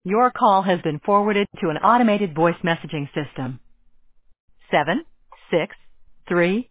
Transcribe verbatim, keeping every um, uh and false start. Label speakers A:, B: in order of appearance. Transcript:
A: Your call has been forwarded to an automated voice messaging system. Seven, six, three,